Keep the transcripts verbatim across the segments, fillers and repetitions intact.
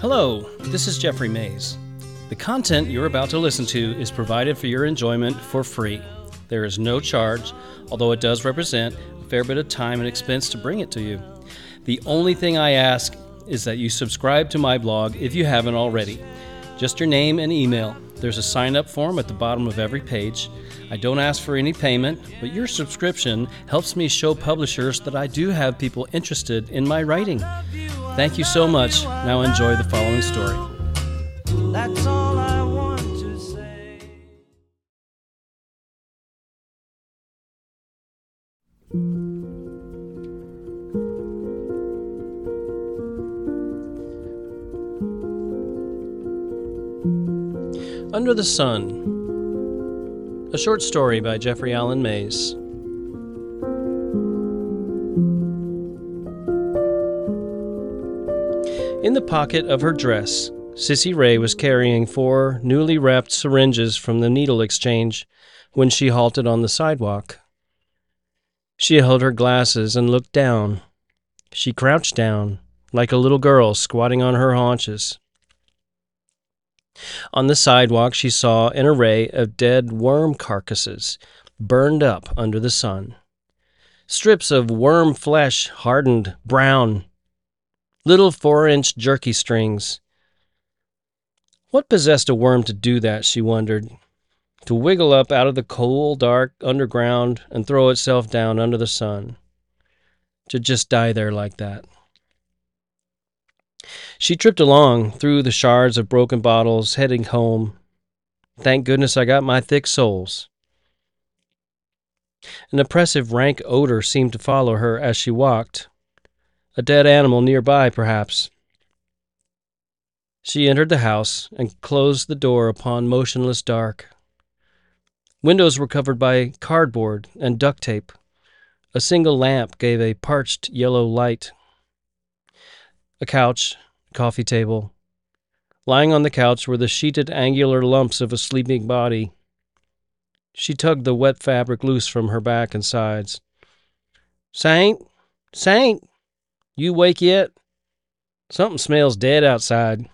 Hello, this is Jeffrey Mays. The content you're about to listen to is provided for your enjoyment for free. There is no charge, although it does represent a fair bit of time and expense to bring it to you. The only thing I ask is that you subscribe to my blog if you haven't already. Just your name and email. There's a sign-up form at the bottom of every page. I don't ask for any payment, but your subscription helps me show publishers that I do have people interested in my writing. Thank you so much. Now enjoy the following story. That's all I want to say. Under the Sun, a short story by Jeffrey Allen Mays. In the pocket of her dress, Sissy Ray was carrying four newly wrapped syringes from the needle exchange when she halted on the sidewalk. She held her glasses and looked down. She crouched down, like a little girl squatting on her haunches. On the sidewalk, she saw an array of dead worm carcasses, burned up under the sun. Strips of worm flesh, hardened, brown. Little four-inch jerky strings. What possessed a worm to do that, she wondered? To wiggle up out of the cold, dark underground and throw itself down under the sun. To just die there like that. She tripped along through the shards of broken bottles, heading home. Thank goodness I got my thick soles. An oppressive rank odor seemed to follow her as she walked. A dead animal nearby, perhaps. She entered the house and closed the door upon motionless dark. Windows were covered by cardboard and duct tape. A single lamp gave a parched yellow light. A couch, coffee table. Lying on the couch were the sheeted angular lumps of a sleeping body. She tugged the wet fabric loose from her back and sides. "Saint? Saint? You wake yet? Something smells dead outside."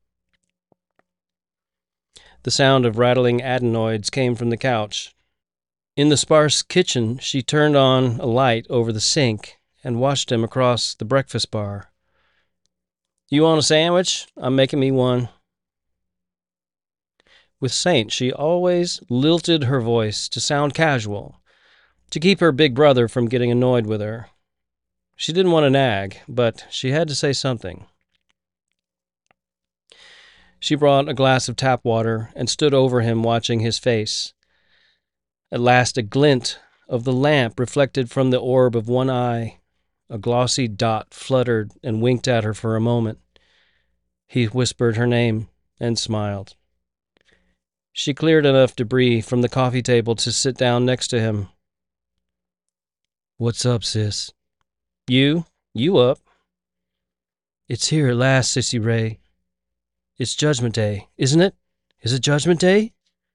The sound of rattling adenoids came from the couch. In the sparse kitchen, she turned on a light over the sink and watched him across the breakfast bar. "You want a sandwich? I'm making me one." With Saint, she always lilted her voice to sound casual, to keep her big brother from getting annoyed with her. She didn't want to nag, but she had to say something. She brought a glass of tap water and stood over him watching his face. At last a glint of the lamp reflected from the orb of one eye. A glossy dot fluttered and winked at her for a moment. He whispered her name and smiled. She cleared enough debris from the coffee table to sit down next to him. "What's up, sis?" You? You up?" "It's here at last, Sissy Ray. It's Judgment Day, isn't it? Is it Judgment Day?"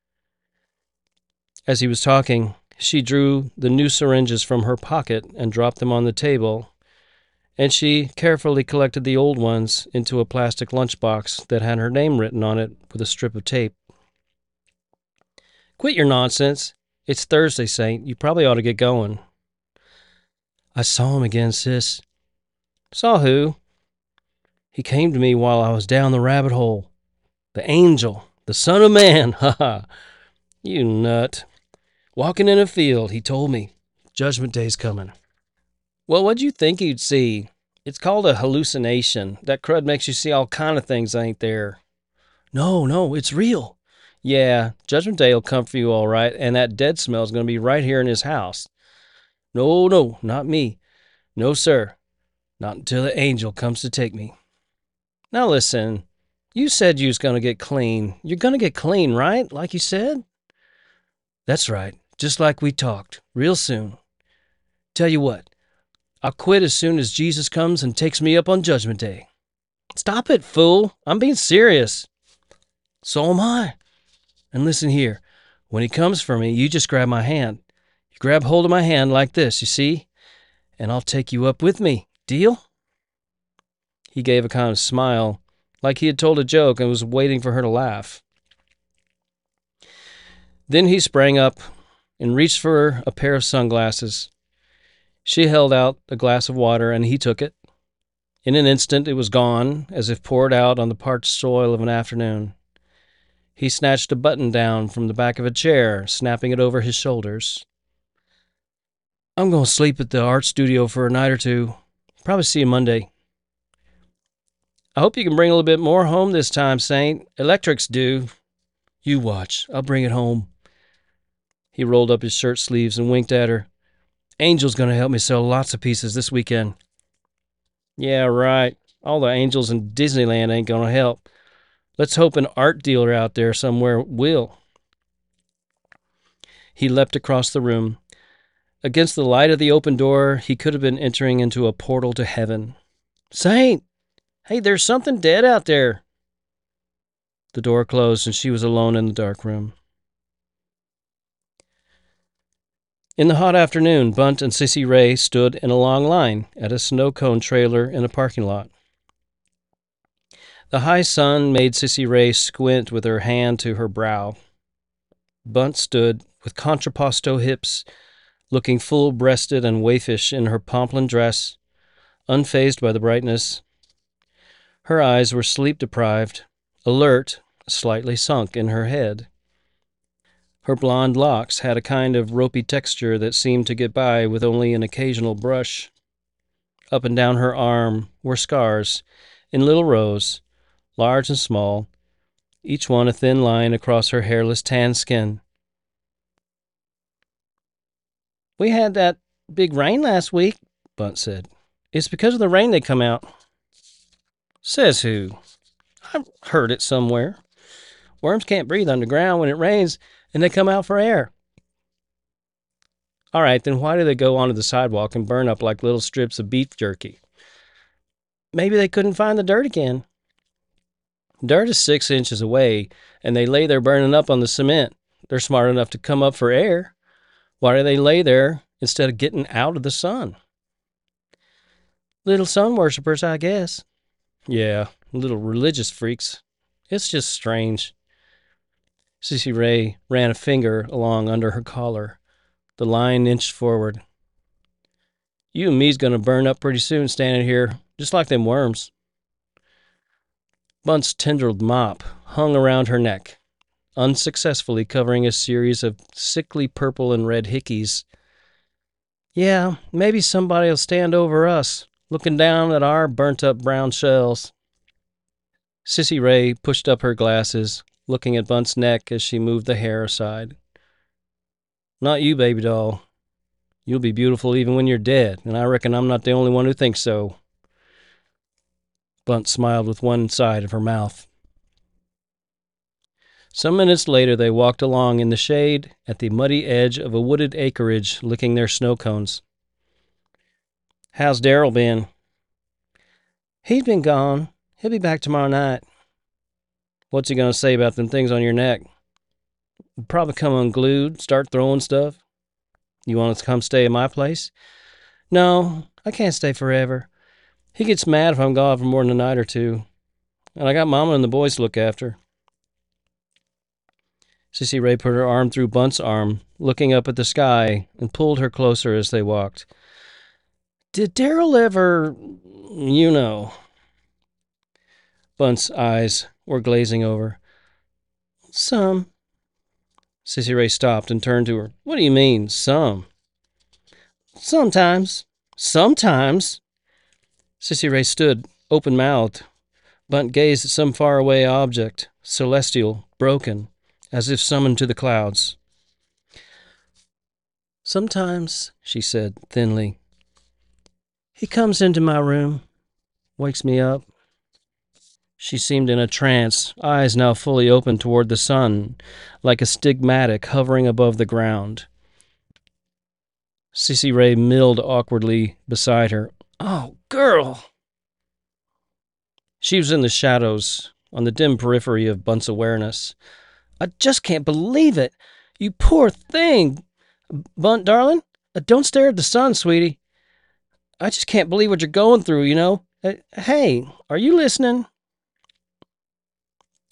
As he was talking, she drew the new syringes from her pocket and dropped them on the table, and she carefully collected the old ones into a plastic lunchbox that had her name written on it with a strip of tape. "Quit your nonsense. It's Thursday, Saint. You probably ought to get going." "I saw him again, sis." "Saw who?" "He came to me while I was down the rabbit hole. The angel, the son of man, ha ha. You nut. Walking in a field, he told me, Judgment Day's coming." "Well, what'd you think you'd see? It's called a hallucination. That crud makes you see all kind of things that ain't there." "No, no, it's real." "Yeah, Judgment Day'll come for you all right, and that dead smell's going to be right here in his house." "No, no, not me. No, sir. Not until the angel comes to take me." "Now listen, you said you was going to get clean. You're going to get clean, right? Like you said?" "That's right. Just like we talked. Real soon. Tell you what, I'll quit as soon as Jesus comes and takes me up on Judgment Day." "Stop it, fool. I'm being serious." "So am I. And listen here. When he comes for me, you just grab my hand. You grab hold of my hand like this, you see? And I'll take you up with me. Deal?" He gave a kind of smile, like he had told a joke and was waiting for her to laugh. Then he sprang up and reached for a pair of sunglasses. She held out a glass of water, and he took it. In an instant, it was gone, as if poured out on the parched soil of an afternoon. He snatched a button down from the back of a chair, snapping it over his shoulders. I'm going to sleep at the art studio for a night or two. Probably see you Monday. I hope you can bring a little bit more home this time, Saint. Electrics do. You watch. I'll bring it home. He rolled up his shirt sleeves and winked at her. Angel's going to help me sell lots of pieces this weekend. Yeah, right. All the angels in Disneyland ain't going to help. Let's hope an art dealer out there somewhere will. He leapt across the room. Against the light of the open door, he could have been entering into a portal to heaven. Saint! Hey, there's something dead out there. The door closed and she was alone in the dark room. In the hot afternoon, Bunt and Sissy Ray stood in a long line at a snow cone trailer in a parking lot. The high sun made Sissy Ray squint with her hand to her brow. Bunt stood with contrapposto hips, looking full-breasted and waifish in her pomplin dress, unfazed by the brightness. Her eyes were sleep-deprived, alert, slightly sunk in her head. Her blonde locks had a kind of ropey texture that seemed to get by with only an occasional brush. Up and down her arm were scars, in little rows, large and small, each one a thin line across her hairless tan skin. We had that big rain last week, Bunt said. It's because of the rain they come out. Says who? I've heard it somewhere. Worms can't breathe underground when it rains, and they come out for air. All right, then why do they go onto the sidewalk and burn up like little strips of beef jerky? Maybe they couldn't find the dirt again. Dirt is six inches away, and they lay there burning up on the cement. They're smart enough to come up for air. Why do they lay there instead of getting out of the sun? Little sun worshippers, I guess. Yeah, little religious freaks. It's just strange. Sissy Ray ran a finger along under her collar. The line inched forward. You and me's gonna burn up pretty soon standing here, just like them worms. Bunt's tendrilled mop hung around her neck, unsuccessfully covering a series of sickly purple and red hickeys. Yeah, maybe somebody'll stand over us, looking down at our burnt-up brown shells. Sissy Ray pushed up her glasses, looking at Bunt's neck as she moved the hair aside. Not you, baby doll. You'll be beautiful even when you're dead, and I reckon I'm not the only one who thinks so. Bunt smiled with one side of her mouth. Some minutes later, they walked along in the shade at the muddy edge of a wooded acreage, licking their snow cones. How's Darryl been? He's been gone. He'll be back tomorrow night. What's he going to say about them things on your neck? Probably come unglued, start throwing stuff. You want to come stay at my place? No, I can't stay forever. He gets mad if I'm gone for more than a night or two. And I got Mama and the boys to look after. Sissy Ray put her arm through Bunt's arm, looking up at the sky, and pulled her closer as they walked. Did Darryl ever, you know... Bunt's eyes were glazing over. Some. Sissy Ray stopped and turned to her. What do you mean, some? Sometimes. Sometimes. Sissy Ray stood, open-mouthed. Bunt gazed at some faraway object, celestial, broken, as if summoned to the clouds. Sometimes, she said thinly. He comes into my room, wakes me up. She seemed in a trance, eyes now fully open toward the sun, like a stigmatic hovering above the ground. Sissy Ray milled awkwardly beside her. Oh, girl! She was in the shadows, on the dim periphery of Bunt's awareness. I just can't believe it! You poor thing! Bunt, darling, don't stare at the sun, sweetie. I just can't believe what you're going through, you know. Uh, hey, are you listening?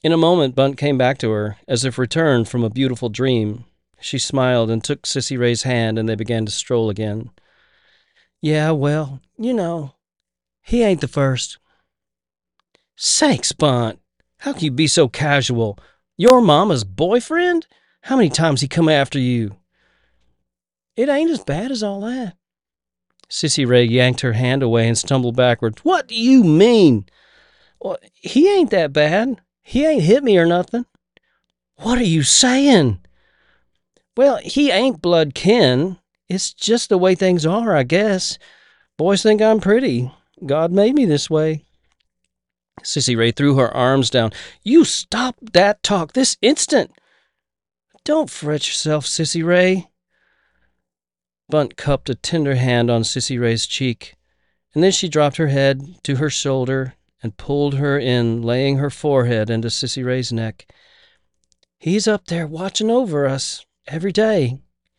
In a moment, Bunt came back to her, as if returned from a beautiful dream. She smiled and took Sissy Ray's hand, and they began to stroll again. Yeah, well, you know, he ain't the first. Sakes, Bunt, how can you be so casual? Your mama's boyfriend? How many times he come after you? It ain't as bad as all that. Sissy Ray yanked her hand away and stumbled backwards. What do you mean? Well, he ain't that bad. He ain't hit me or nothing. What are you saying? Well, he ain't blood kin. It's just the way things are, I guess. Boys think I'm pretty. God made me this way. Sissy Ray threw her arms down. You stop that talk this instant. Don't fret yourself, Sissy Ray. Bunt cupped a tender hand on Sissy Ray's cheek, and then she dropped her head to her shoulder and pulled her in, laying her forehead into Sissy Ray's neck. He's up there watching over us every day.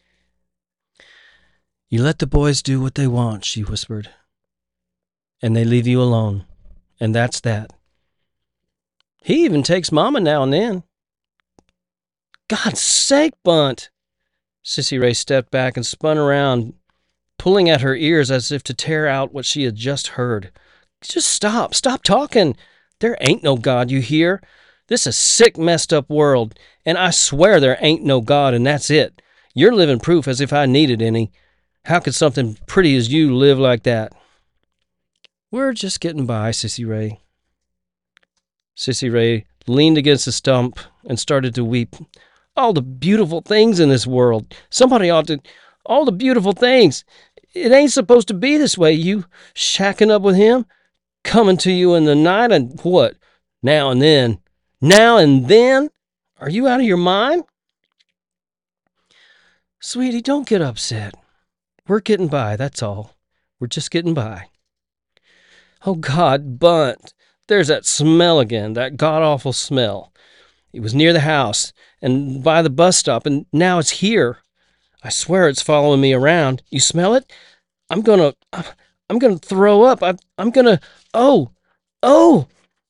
You let the boys do what they want, she whispered, and they leave you alone, and that's that. He even takes Mama now and then. God's sake, Bunt! Sissy Ray stepped back and spun around, pulling at her ears as if to tear out what she had just heard. Just stop. Stop talking. There ain't no God, you hear? This is a sick, messed up world, and I swear there ain't no God, and that's it. You're living proof as if I needed any. How could something pretty as you live like that? We're just getting by, Sissy Ray. Sissy Ray leaned against a stump and started to weep. All the beautiful things in this world. Somebody ought to... All the beautiful things. It ain't supposed to be this way. You shacking up with him, coming to you in the night, and what? Now and then. Now and then? Are you out of your mind? Sweetie, don't get upset. We're getting by, that's all. We're just getting by. Oh, God, Bunt. There's that smell again, that god-awful smell. It was near the house and by the bus stop, and now it's here. I swear it's following me around. You smell it? I'm gonna, I'm gonna throw up. I, I'm gonna, oh, oh.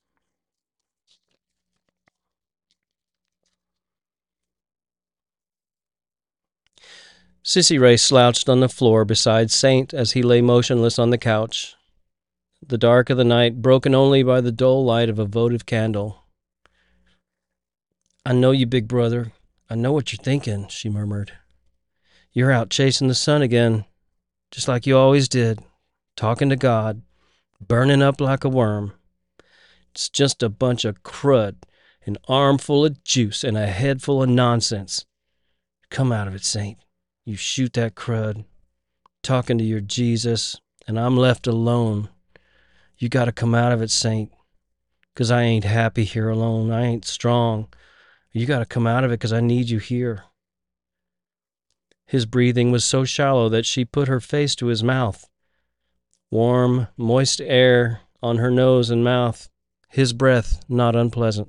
Sissy Ray slouched on the floor beside Saint as he lay motionless on the couch, the dark of the night broken only by the dull light of a votive candle. I know you, big brother. I know what you're thinking, she murmured. You're out chasing the sun again, just like you always did, talking to God, burning up like a worm. It's just a bunch of crud, an armful of juice, and a head full of nonsense. Come out of it, Saint. You shoot that crud, talking to your Jesus, and I'm left alone. You gotta come out of it, Saint, 'cause I ain't happy here alone. I ain't strong. You gotta come out of it 'cause I need you here. His breathing was so shallow that she put her face to his mouth. Warm, moist air on her nose and mouth, his breath not unpleasant.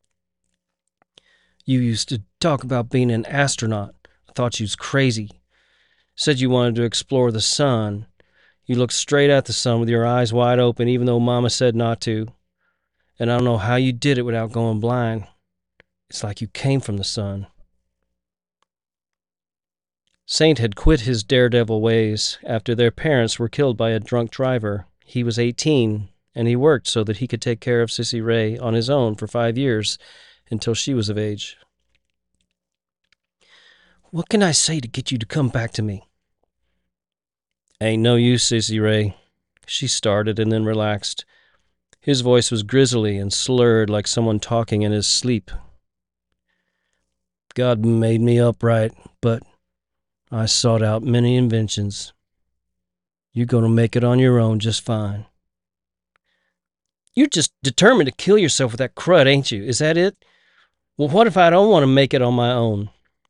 You used to talk about being an astronaut. I thought you was crazy. Said you wanted to explore the sun. You looked straight at the sun with your eyes wide open, even though Mama said not to. And I don't know how you did it without going blind. It's like you came from the sun. Saint had quit his daredevil ways after their parents were killed by a drunk driver. He was eighteen, and he worked so that he could take care of Sissy Ray on his own for five years until she was of age. What can I say to get you to come back to me? Ain't no use, Sissy Ray. She started and then relaxed. His voice was grisly and slurred like someone talking in his sleep. God made me upright, but I sought out many inventions. You're going to make it on your own just fine. You're just determined to kill yourself with that crud, ain't you? Is that it? Well, what if I don't want to make it on my own?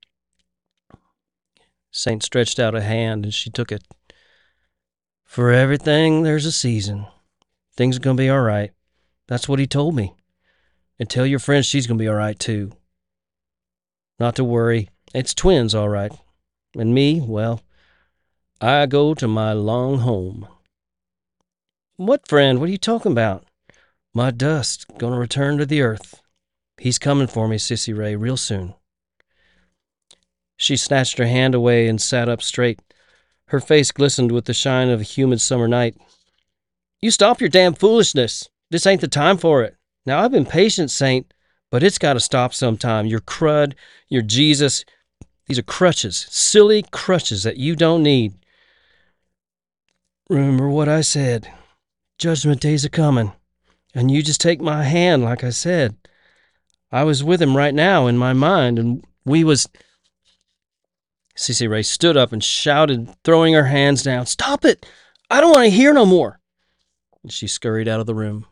Saint stretched out a hand and she took it. For everything, there's a season. Things are going to be all right. That's what he told me. And tell your friend she's going to be all right, too. Not to worry. It's twins, all right. And me, well, I go to my long home. What friend? What are you talking about? My dust, going to return to the earth. He's coming for me, Sissy Ray, real soon. She snatched her hand away and sat up straight. Her face glistened with the shine of a humid summer night. You stop your damn foolishness. This ain't the time for it. Now, I've been patient, Saint, but it's got to stop sometime. Your crud, your Jesus, these are crutches, silly crutches that you don't need. Remember what I said. Judgment day's a-coming, and you just take my hand like I said. I was with him right now in my mind, and we was... Sissy Ray stood up and shouted, throwing her hands down, Stop it! I don't want to hear no more! And she scurried out of the room.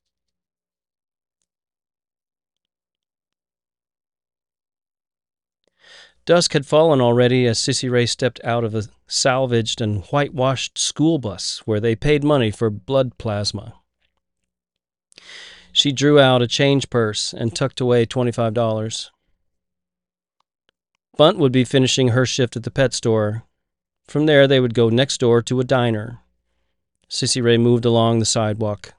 Dusk had fallen already as Sissy Ray stepped out of a salvaged and whitewashed school bus where they paid money for blood plasma. She drew out a change purse and tucked away twenty-five dollars. Bunt would be finishing her shift at the pet store. From there, they would go next door to a diner. Sissy Ray moved along the sidewalk.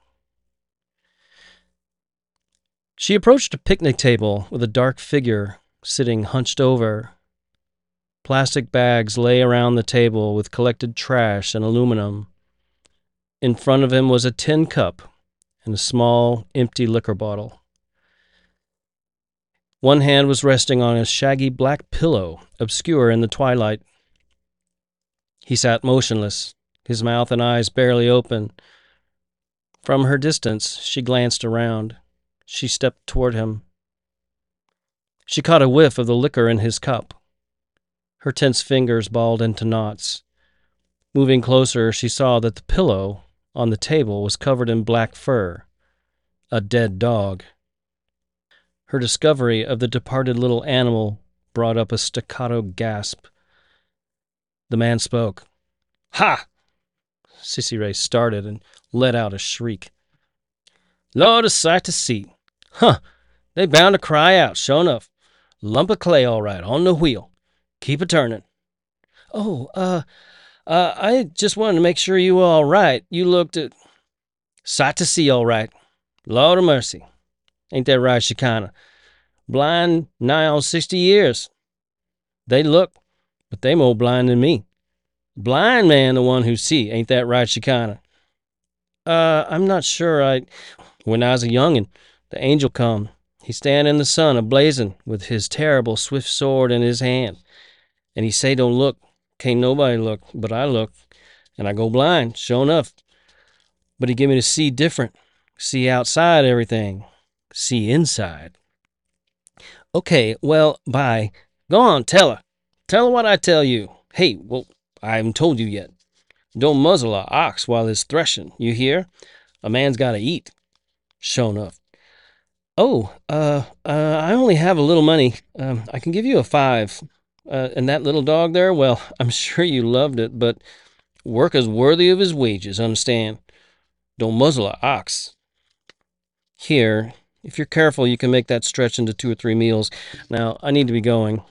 She approached a picnic table with a dark figure sitting hunched over. Plastic bags lay around the table with collected trash and aluminum. In front of him was a tin cup and a small, empty liquor bottle. One hand was resting on a shaggy black pillow, obscure in the twilight. He sat motionless, his mouth and eyes barely open. From her distance, she glanced around. She stepped toward him. She caught a whiff of the liquor in his cup. Her tense fingers balled into knots. Moving closer, she saw that the pillow on the table was covered in black fur. A dead dog. Her discovery of the departed little animal brought up a staccato gasp. The man spoke. Ha! Sissy Ray started and let out a shriek. Lord, a sight to see. Huh! They bound to cry out, sure enough. Lump of clay, all right, on the wheel. Keep a turning. Oh, uh, uh, I just wanted to make sure you were all right. You looked at... Sight to see, all right. Lord of mercy. Ain't that right, Shekinah? Blind nigh on sixty years. They look, but they more blind than me. Blind man the one who see. Ain't that right, Shekinah? Uh, I'm not sure. I... When I was a youngin', the angel come. He stand in the sun a-blazing with his terrible swift sword in his hand. And he say don't look. Can't nobody look, but I look. And I go blind, sure enough. But he give me to see different. See outside everything. See inside. Okay, well, bye. Go on, tell her. Tell her what I tell you. Hey, well, I haven't told you yet. Don't muzzle a ox while it's threshing, you hear? A man's got to eat. Sure enough. Oh, uh, uh, I only have a little money. Um, I can give you a five. Uh, and that little dog there, well, I'm sure you loved it, but work is worthy of his wages, understand? Don't muzzle a ox. Here, if you're careful, you can make that stretch into two or three meals. Now, I need to be going.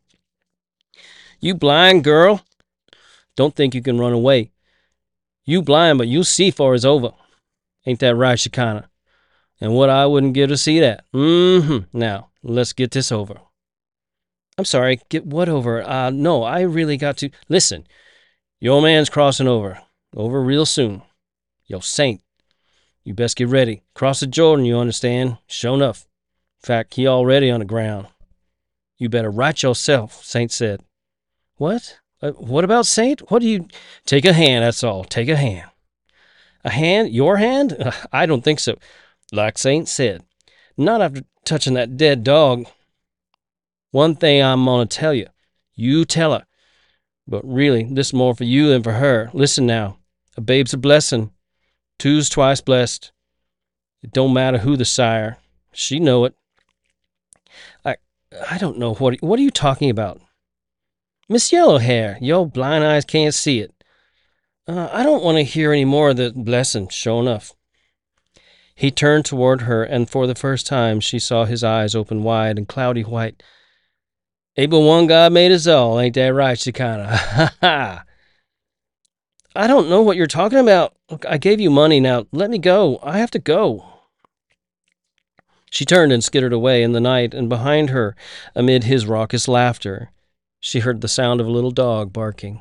You blind girl? Don't think you can run away. You blind, but you'll see for it's over. Ain't that right, Shekinah? And what I wouldn't give to see that. Mm-hmm. Now, let's get this over. I'm sorry, get what over? Uh, no, I really got to... Listen, your man's crossing over. Over real soon. Yo, Saint, you best get ready. Cross the Jordan, you understand? Sure enough. In fact, he already on the ground. You better right yourself, Saint said. What? Uh, what about Saint? What do you... Take a hand, that's all. Take a hand. A hand? Your hand? Uh, I don't think so. Like Saint said. Not after touching that dead dog. One thing I'm going to tell you. You tell her. But really, this is more for you than for her. Listen now. A babe's a blessing. Two's twice blessed. It don't matter who the sire. She know it. I I don't know. What, what are you talking about? Miss Yellowhair, your blind eyes can't see it. Uh, I don't want to hear any more of the blessing, sure enough. He turned toward her, and for the first time she saw his eyes open wide and cloudy white. Able one God made us all, ain't that right, Shekinah? Ha ha! I don't know what you're talking about. Look, I gave you money, now let me go. I have to go. She turned and skittered away in the night, and behind her, amid his raucous laughter, she heard the sound of a little dog barking.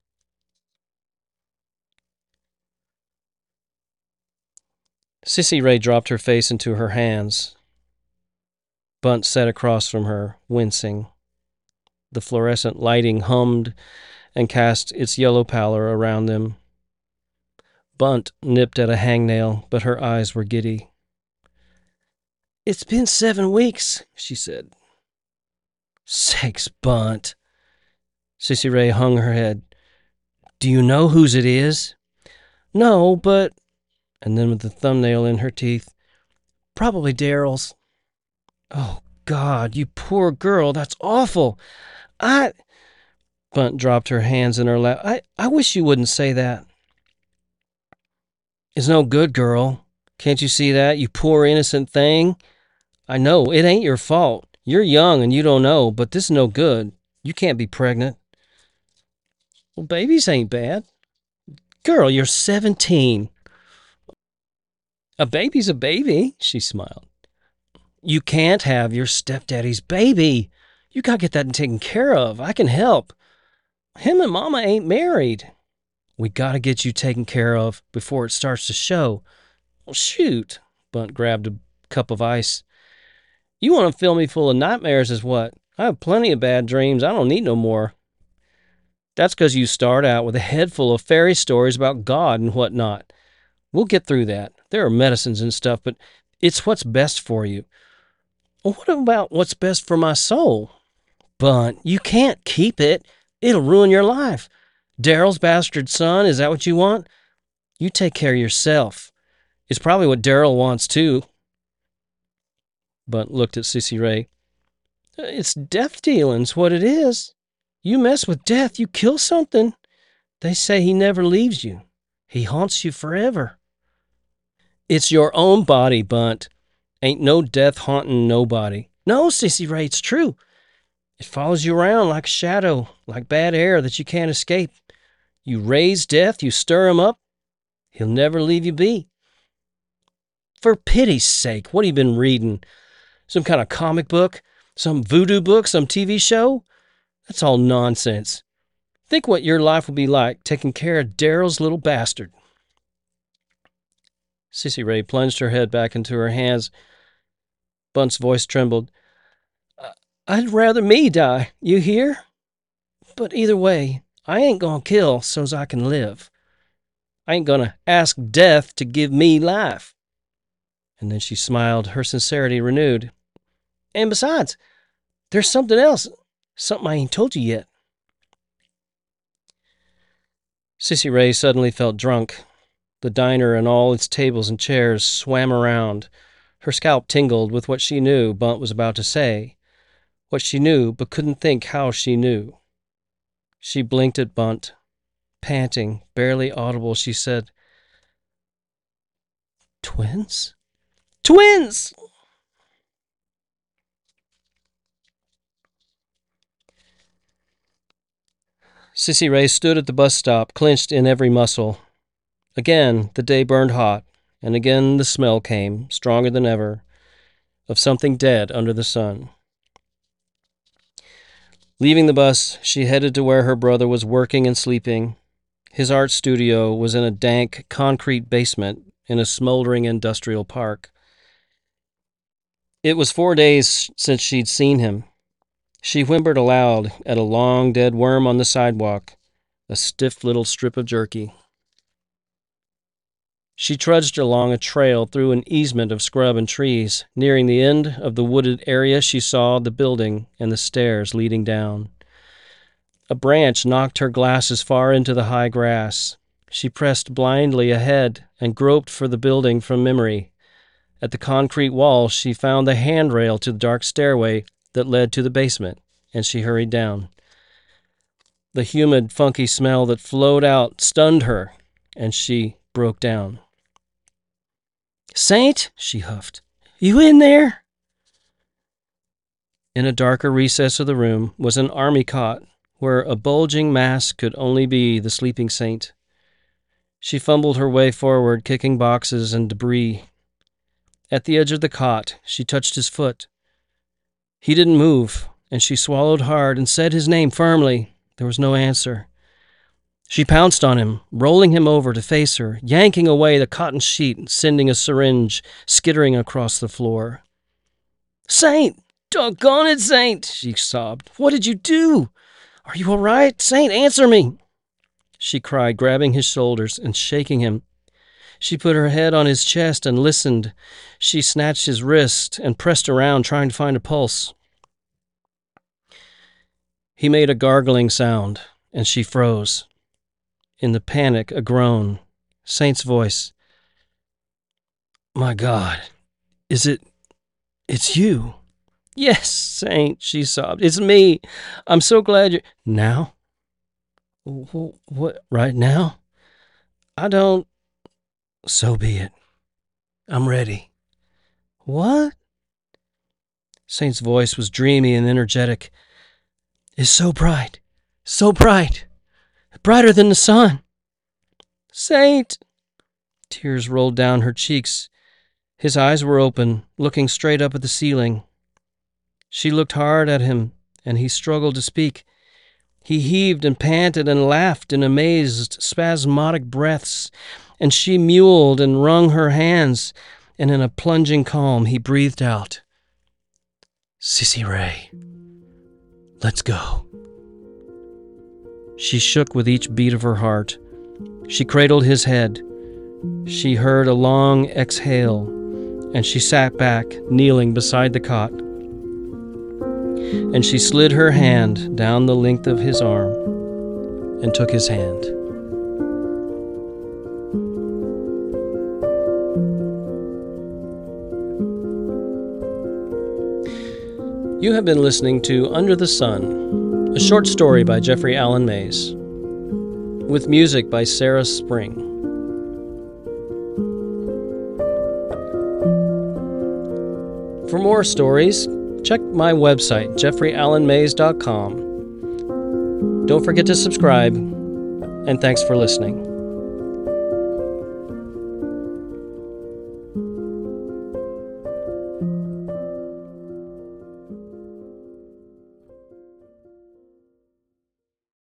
Sissy Ray dropped her face into her hands. Bunt sat across from her, wincing. The fluorescent lighting hummed and cast its yellow pallor around them. Bunt nipped at a hangnail, but her eyes were giddy. "It's been seven weeks," she said. "Sakes, Bunt." Sissy Ray hung her head. "Do you know whose it is?" "No, but..." And then with the thumbnail in her teeth, "Probably Daryl's." "Oh, God, you poor girl, that's awful. I..." Bunt dropped her hands in her lap. I, I wish you wouldn't say that." "It's no good, girl. Can't you see that, you poor innocent thing? I know, it ain't your fault. You're young and you don't know, but this is no good. You can't be pregnant." "Well, babies ain't bad." "Girl, you're seventeen. A baby's a baby," she smiled. "You can't have your stepdaddy's baby. You gotta get that taken care of. I can help. Him and Mama ain't married. We gotta get you taken care of before it starts to show." "Well, shoot." Bunt grabbed a cup of ice. "You want to fill me full of nightmares is what? I have plenty of bad dreams. I don't need no more." "That's because you start out with a head full of fairy stories about God and whatnot. We'll get through that. There are medicines and stuff, but it's what's best for you." "Well, what about what's best for my soul?" "Bunt, you can't keep it. It'll ruin your life. Daryl's bastard son, is that what you want? You take care of yourself. It's probably what Daryl wants, too." Bunt looked at Sissy Ray. "It's death dealing's what it is. You mess with death, you kill something. They say he never leaves you. He haunts you forever." "It's your own body, Bunt. Ain't no death haunting nobody." "No, Sissy Ray, it's true. It follows you around like a shadow, like bad air that you can't escape. You raise death, you stir him up, he'll never leave you be." "For pity's sake, what have you been reading? Some kind of comic book? Some voodoo book? Some T V show? That's all nonsense. Think what your life will be like taking care of Daryl's little bastard." Sissy Ray plunged her head back into her hands. Bunt's voice trembled. "I'd rather me die, you hear? But either way, I ain't gonna kill so's I can live. I ain't gonna ask death to give me life." And then she smiled, her sincerity renewed. "And besides, there's something else, something I ain't told you yet." Sissy Ray suddenly felt drunk. The diner and all its tables and chairs swam around. Her scalp tingled with what she knew Bunt was about to say. What she knew, but couldn't think how she knew. She blinked at Bunt. Panting, barely audible, she said, "Twins? Twins!" Sissy Ray stood at the bus stop, clenched in every muscle. Again, the day burned hot, and again the smell came, stronger than ever, of something dead under the sun. Leaving the bus, she headed to where her brother was working and sleeping. His art studio was in a dank, concrete basement in a smoldering industrial park. It was four days since she'd seen him. She whimpered aloud at a long dead worm on the sidewalk, a stiff little strip of jerky. She trudged along a trail through an easement of scrub and trees. Nearing the end of the wooded area, she saw the building and the stairs leading down. A branch knocked her glasses far into the high grass. She pressed blindly ahead and groped for the building from memory. At the concrete wall, she found the handrail to the dark stairway that led to the basement, and she hurried down. The humid, funky smell that flowed out stunned her, and she broke down. "Saint," she huffed, "you in there?" In a darker recess of the room was an army cot, where a bulging mass could only be the sleeping saint. She fumbled her way forward, kicking boxes and debris. At the edge of the cot, she touched his foot. He didn't move, and she swallowed hard and said his name firmly. There was no answer. She pounced on him, rolling him over to face her, yanking away the cotton sheet and sending a syringe skittering across the floor. "Saint! Doggone it, Saint!" she sobbed. "What did you do? Are you all right? Saint, answer me!" She cried, grabbing his shoulders and shaking him. She put her head on his chest and listened. She snatched his wrist and pressed around, trying to find a pulse. He made a gargling sound, and she froze. In the panic, a groan. Saint's voice. "My God, is it... it's you?" "Yes, Saint," she sobbed. "It's me. I'm so glad you're..." "Now? What, right now? I don't... So be it. I'm ready." "What?" Saint's voice was dreamy and energetic. "It's so bright, so bright, brighter than the sun." "Saint!" Tears rolled down her cheeks. His eyes were open, looking straight up at the ceiling. She looked hard at him, and he struggled to speak. He heaved and panted and laughed in amazed, spasmodic breaths, and she mewled and wrung her hands, and in a plunging calm he breathed out, "Sissy Ray, let's go." She shook with each beat of her heart. She cradled his head. She heard a long exhale, and she sat back, kneeling beside the cot. And she slid her hand down the length of his arm and took his hand. You have been listening to Under the Sun, a short story by Jeffrey Allen Mays, with music by Sarah Spring. For more stories, check my website, jeffrey allen mays dot com. Don't forget to subscribe, and thanks for listening.